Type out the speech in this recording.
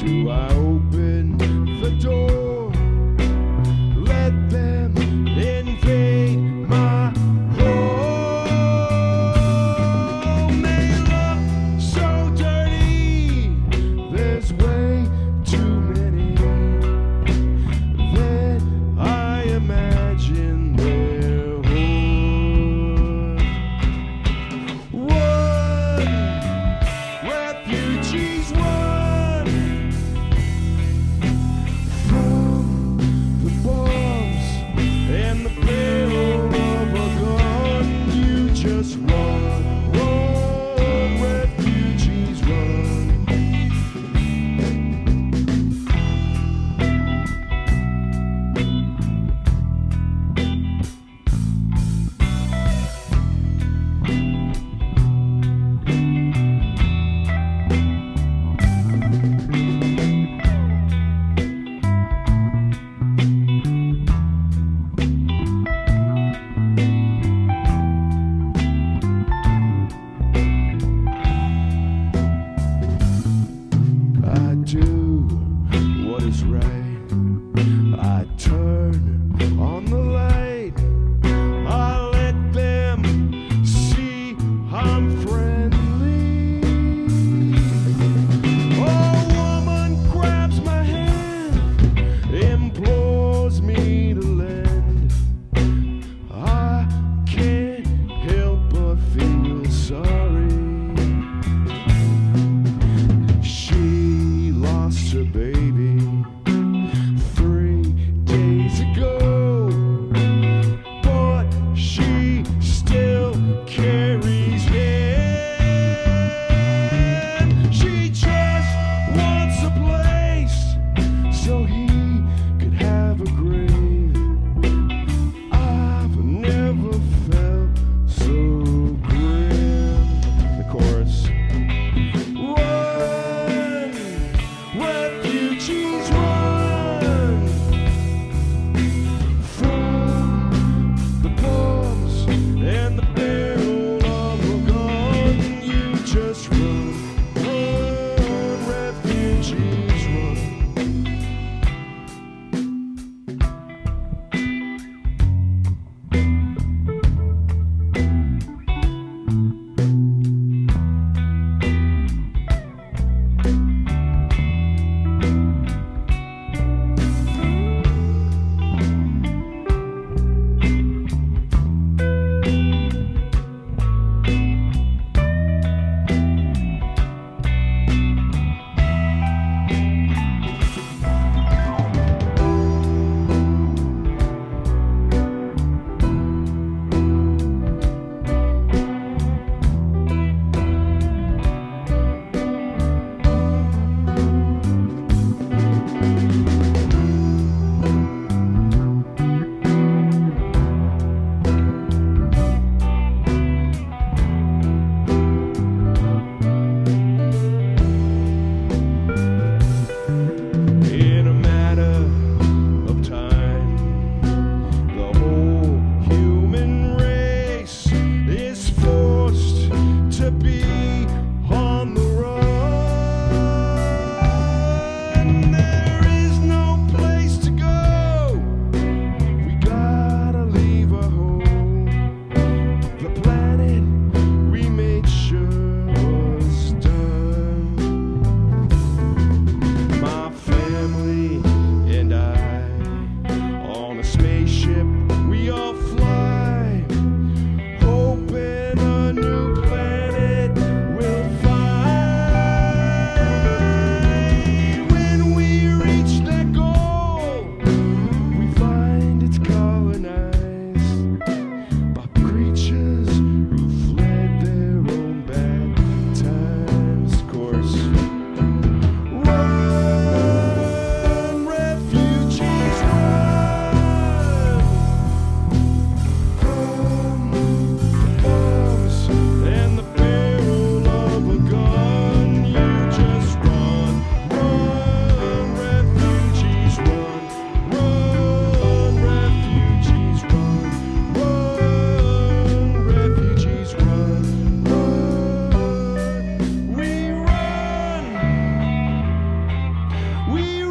do I open the door? Let them invade my home. They look so dirty. There's way too many. Then I imagine their hood. Run, refugees, run from the bombs and the barrel of a gun. You just run, run, refugees, run. I do what is right. I turn on the light. I let them see I'm friendly. A woman grabs my hand, implores me to lend. I can't help but feel sorry. She lost her baby 3 days ago, but she still carries him. She just wants a place so he could have a grave. I've never felt so grim. The chorus. Run, refugees, run from the bombs and the barrel of a gun. You just run, run, refugees, run. We